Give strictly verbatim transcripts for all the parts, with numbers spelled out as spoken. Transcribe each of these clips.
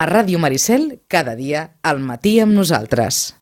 A Ràdio Maricel, cada dia, al matí amb nosaltres.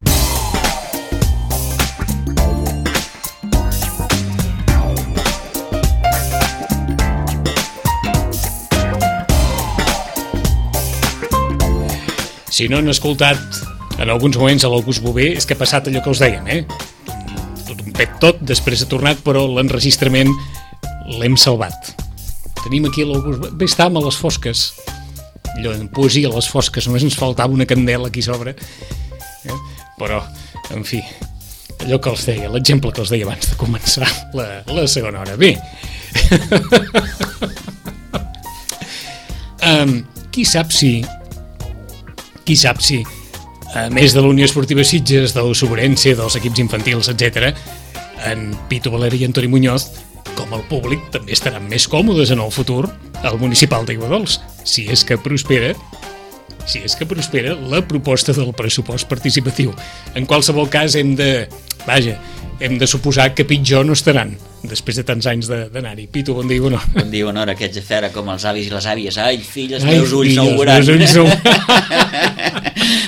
Si no han escoltat en alguns moments a l'August Bové, és que ha passat allò que us dèiem, eh? Tot un pet tot, després ha tornat, però l'enregistrament l'hem salvat. Tenim aquí l'August Bové. Bé, estàvem a les fosques. Allò en poesia a les fosques, només ens faltava una candela aquí sobre. Eh? Però, en fi, allò que els deia, l'exemple que els deia abans de començar la, la segona hora. Bé, um, qui sap si, qui sap si, a més de la Unió Esportiva Sitges, del Sobrense, dels equips infantils, etcètera, en Pitu Valeri i en Toni Muñoz, com el públic, també estaran més còmodes en el futur al municipal d'Aiguadols, si és que prospera, si és que prospera la proposta del pressupost participatiu. En qualsevol cas hem de, vaja, hem de suposar que pitjor no estaran, després de tants anys d'anar-hi. Pitu, bon dia i bona hora. Bon dia i bona hora, que haig de fer com els avis i les àvies. Ai, fill, els meus ulls no ho veuran. Ai, meus ulls no...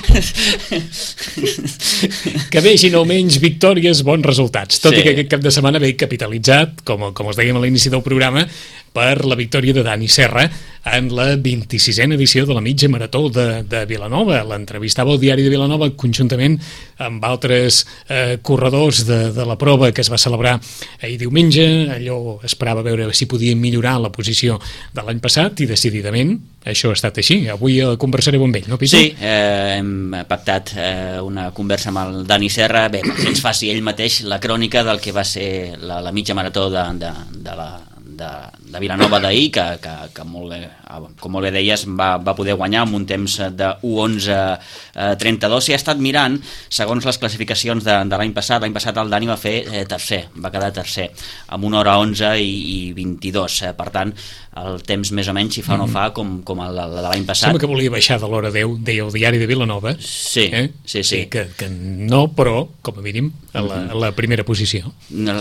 Que vegin almenys victòries, bons resultats, tot sí. I que aquest cap de setmana ve capitalitzat, com, com us dèiem a l'inici del programa, per la victòria de Dani Serra en la vint-i-sisena edició de la mitja marató de, de Vilanova. L'entrevistava al Diari de Vilanova conjuntament amb altres eh, corredors de, de la prova que es va celebrar ahir diumenge. Allò esperava veure si podien millorar la posició de l'any passat i decididament això ha estat així. Avui conversareu amb ell, no, Pitu? Sí, eh, hem pactat eh, una conversa amb el Dani Serra, bé, perquè ens faci ell mateix la crònica del que va ser la, la mitja marató de, de, de la de, de Vilanova d'ahir, que, que, que molt bé, com molt bé deies, va, va poder guanyar amb un temps de u onze trenta-dos. I ha estat mirant, segons les classificacions de, de l'any passat, l'any passat el Dani va fer eh, tercer, va quedar tercer, amb una hora onze i, i vint-i-dos. Eh, per tant, el temps més o menys, si fa o no fa, com, com el de l'any passat. Sembla que volia baixar de l'hora deu, deia el Diari de Vilanova. Sí, eh? sí, sí. sí que, que no, però, com a mínim, a la, a la primera posició.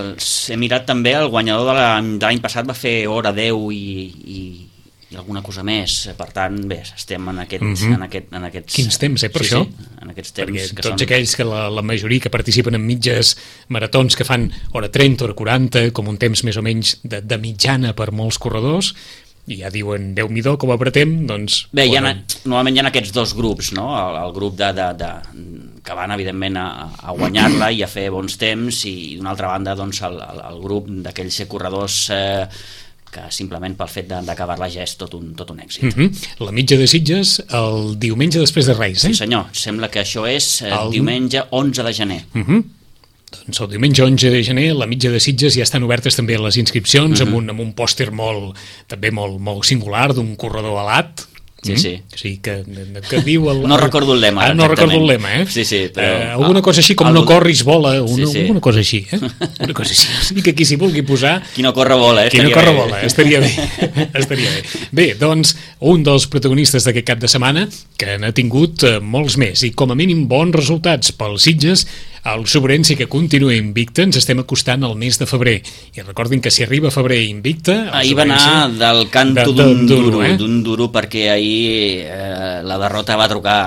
He mirat també el guanyador de l'any passat va fer hora deu i, i, i alguna cosa més, per tant, bé, estem en, aquest, mm-hmm. en, aquest, en aquests... Quins temps, eh, per sí, això? Sí, en aquests temps perquè que tots són... aquells que la, la majoria que participen en mitges maratons que fan hora trenta, hora quaranta, com un temps més o menys de, de mitjana per molts corredors, i ja diuen, Déu-n'hi-do, com apretem, doncs... Bé, hi ha, normalment hi ha aquests dos grups, no? El, el grup de, de, de, que van, evidentment, a, a guanyar-la i a fer bons temps, i d'una altra banda, doncs, el, el, el grup d'aquells corredors eh, que simplement pel fet d'acabar-la ja és tot un, tot un èxit. Mm-hmm. La mitja de Sitges el diumenge després de Reis, eh? Sí, senyor. Sembla que això és eh, el diumenge onze de gener. Mm-hmm. Doncs el diumenge onze de gener la mitja de Sitges ja estan obertes també les inscripcions, mm-hmm. amb un, amb un pòster molt, també molt, molt singular d'un corredor alat. Sí, sí. Mm? Sí, que, que diu... El, no recordo el lema. Ah, no recordo el lema, eh? Sí, sí, però... Eh, alguna cosa així com algú... no corris, vola, una, sí, sí. alguna cosa així, eh? Una cosa així. O sigui que qui s'hi vulgui posar... Qui no corre vola, eh? Qui no corre vola, estaria bé. Estaria bé. Bé, doncs, un dels protagonistes d'aquest cap de setmana, que n'ha tingut eh, molts més, i com a mínim bons resultats pels Sitges, el Sobrense que continua invicta, ens estem acostant al mes de febrer. I recordin que si arriba febrer invicta... Ahir va anar del canto de, d'un duro, duro, eh? d'un duro, perquè ahir eh, la derrota va trucar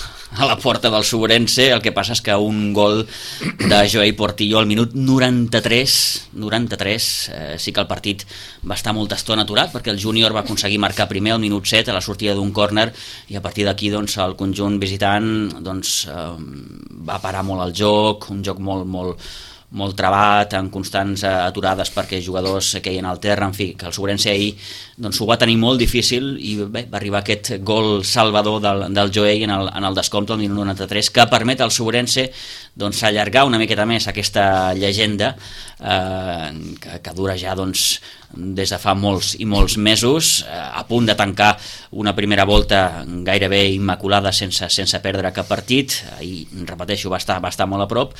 a la porta del Sobrense. El que passa és que un gol de Joey Portillo al minut noranta-tres, noranta-tres, eh, sí que el partit va estar molta estona aturat, perquè el júnior va aconseguir marcar primer al minut set a la sortida d'un córner, i a partir d'aquí doncs, el conjunt visitant doncs, eh, va parar molt el joc, un joc molt, molt, molt trebat, en constants aturades perquè jugadors queien al terra, en fi, que el Sobrense ahir doncs, ho va tenir molt difícil, i bé, va arribar aquest gol salvador del, del Joey en el, en el descompte al minut noranta-tres, que permet al Sobrense doncs, allargar una miqueta més aquesta llegenda eh, que, que dura ja doncs, des de fa molts i molts mesos, eh, a punt de tancar una primera volta gairebé immaculada sense, sense perdre cap partit. Ahir, repeteixo, va estar, va estar molt a prop.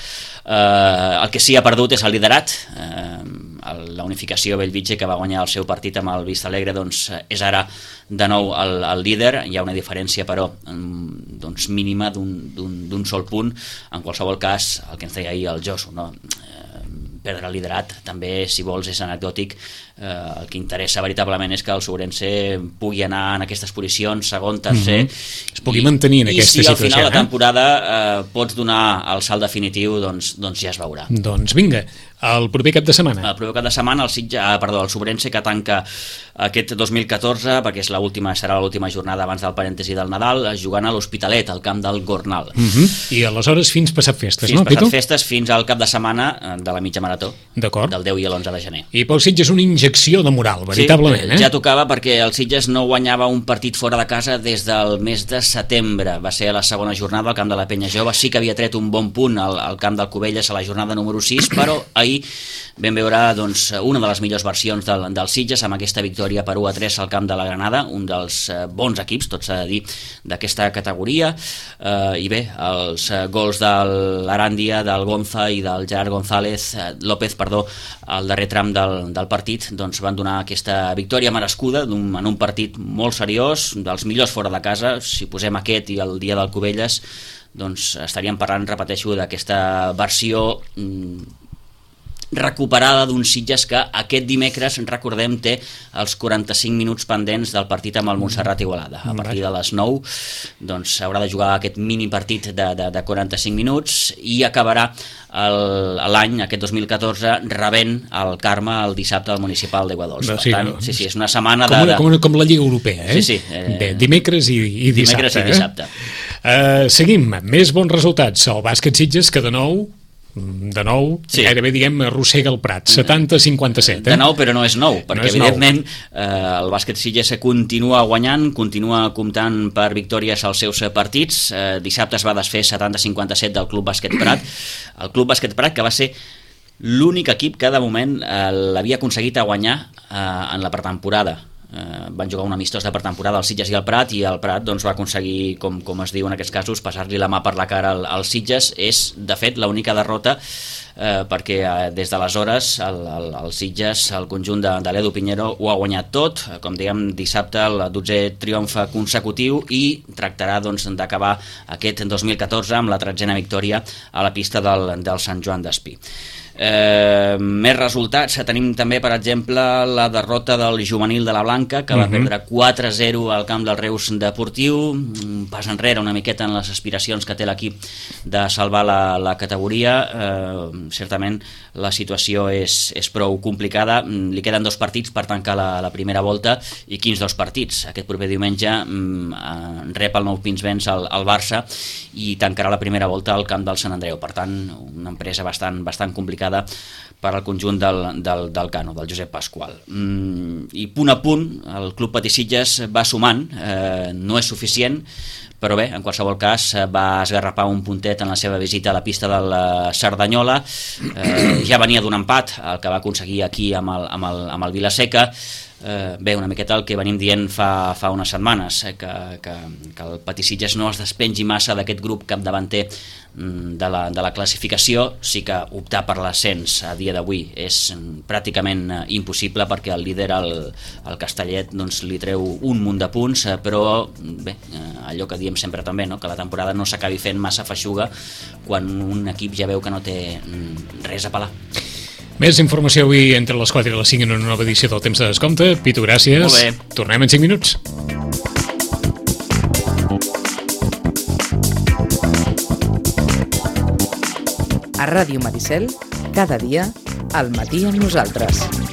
Eh, el que sí ha perdut és el liderat. Eh, la unificació Bellvitge, que va guanyar el seu partit amb el Vistalegre, doncs, és ara de nou el, el líder. Hi ha una diferència, però, doncs, mínima d'un sol punt. En qualsevol cas, el que ens deia ahir el Josu, no? perdre el liderat també, si vols, és anecdòtic, Eh, el que interessa veritablement és que el Sobrense pugui anar en aquestes posicions, segon, tercer, mm-hmm. es pugui mantenir en aquesta situació. I si al final de la temporada eh, pots donar el salt definitiu, doncs, doncs ja es veurà. Doncs vinga, el proper cap de setmana. El proper cap de setmana el, Sitges, ah, perdó, el Sobrense, que tanca aquest dos mil catorze, perquè és l'última, serà l'última jornada abans del parèntesi del Nadal, jugant a l'Hospitalet, al camp del Gornal. Mm-hmm. I aleshores fins passat festes, fins no? Fins passat Pitu? festes, fins al cap de setmana de la mitja marató, del deu i l'onze de gener. I pel Sitges una injecció de moral, veritablement. Sí, eh? ja tocava, perquè el Sitges no guanyava un partit fora de casa des del mes de setembre. Va ser a la segona jornada al camp de la Penya Jove. Sí que havia tret un bon punt al, al camp del Cubelles a la jornada número sis, però ahir vam veure doncs, una de les millors versions del, del Sitges amb aquesta victòria per u a tres al camp de la Granada, un dels eh, bons equips, tot s'ha de dir, d'aquesta categoria. Eh, I bé, els eh, gols de l'Aràndia, del Gonza i del Gerard González eh, López, perdó, al darrer tram del, del partit, doncs van donar aquesta victòria merescuda un, en un partit molt seriós, dels millors fora de casa. Si posem aquest i el dia del Cubelles, doncs estaríem parlant, repeteixo, d'aquesta versió mm, recuperada d'un Sitges que aquest dimecres, recordem, té els quaranta-cinc minuts pendents del partit amb el Montserrat Igualada. A partir de les nou doncs haurà de jugar aquest mini partit de, de, de quaranta-cinc minuts i acabarà l'any, aquest dos mil catorze, rebent el Carme el dissabte al Municipal d'Aiguadols. Per sí, tant, no, sí, sí, és una setmana com, de... com, com la Lliga Europea, eh? Sí, sí. Eh, Bé, dimecres i, i dissabte. Dimecres i dissabte. Eh? Uh, seguim, més bons resultats. El bàsquet Sitges, que de nou de nou, sí. gairebé diguem arrossega el Prat, setanta a cinquanta-set eh? De nou, però no és nou, perquè no és evidentment eh, el bàsquet Sitges continua guanyant, continua comptant per victòries als seus partits. eh, dissabte es va desfer setanta a cinquanta-set del Club Bàsquet Prat, el Club Bàsquet Prat que va ser l'únic equip que de moment eh, l'havia aconseguit a guanyar eh, en la pretemporada. Eh, van jugar un amistós de pretemporada al Sitges i al Prat, i el Prat doncs, va aconseguir, com, com es diu en aquests casos, passar-li la mà per la cara al, al Sitges. És de fet l'única derrota, eh, perquè eh, des d'aleshores el, el, el Sitges, el conjunt de, de l'Edu Pinheiro, ho ha guanyat tot, com dèiem dissabte, el dotzè triomf consecutiu, i tractarà doncs, d'acabar aquest dos mil catorze amb la tretzena victòria a la pista del, del Sant Joan d'Espí. Eh, més resultats, tenim també per exemple la derrota del juvenil de la Blanca, que va uh-huh. perdre quatre a zero al camp del Reus Deportiu, un pas enrere una miqueta en les aspiracions que té l'equip de salvar la, la categoria. Eh, certament la situació és, és prou complicada, li queden dos partits per tancar la, la primera volta. I quins dos partits? Aquest proper diumenge eh, rep el Nou Pinsbens al, al Barça i tancarà la primera volta al camp del Sant Andreu. Per tant, una empresa bastant, bastant complicada per al conjunt del, del, del Cano, del Josep Pasqual. Mm, I punt a punt, el Club Patí Sitges va sumant, eh, no és suficient, però bé, en qualsevol cas va esgarrapar un puntet en la seva visita a la pista de la Cerdanyola. Eh, ja venia d'un empat, el que va aconseguir aquí amb el, amb el, amb el Vilaseca. Eh, bé, una miqueta el que venim dient fa, fa unes setmanes, eh, que, que, que el Patí Sitges no es despengi massa d'aquest grup capdavanter de la, de la classificació. Sí que optar per l'ascens a dia d'avui és pràcticament impossible, perquè el líder, el, el Castellet, doncs, li treu un munt de punts, però bé, allò que diem sempre també, no? Que la temporada no s'acabi fent massa feixuga quan un equip ja veu que no té res a pelar. Més informació avui entre les quatre i les cinc en una nova edició del Temps de Descompte. Pitu, gràcies. Molt bé. Tornem en cinc minuts. A Ràdio Maricel, cada dia, al matí amb nosaltres.